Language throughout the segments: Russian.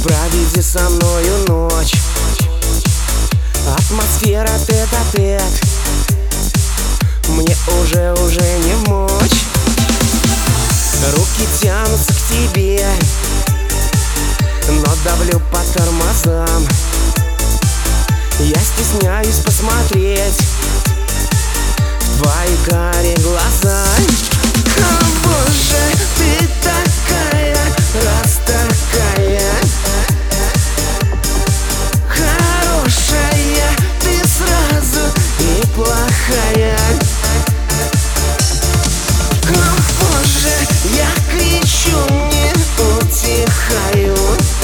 Проведи со мною ночь. Атмосфера тет-а-тет, мне уже не мочь. Руки тянутся к тебе, но давлю по тормозам. Я стесняюсь посмотреть в твои карие глаза. О, боже, ты такая, раз такая хорошая, ты сразу и плохая. О, боже, я кричу, не утихаю.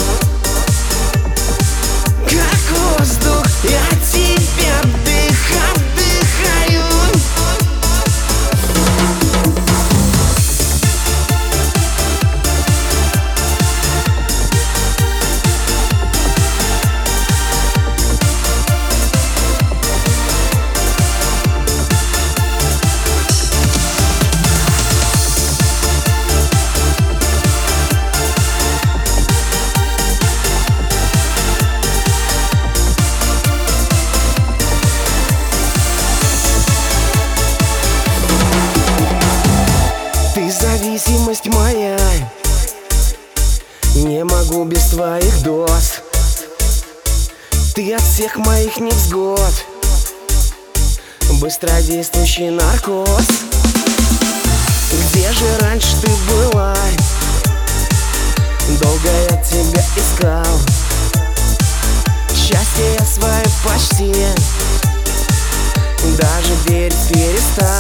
Как воздух, я тебя вдыхаю. Зависимость моя, не могу без твоих доз. Ты от всех моих невзгод, быстродействующий наркоз. Где же раньше ты была? Долго я тебя искал. Счастье я свое почти даже верить перестал.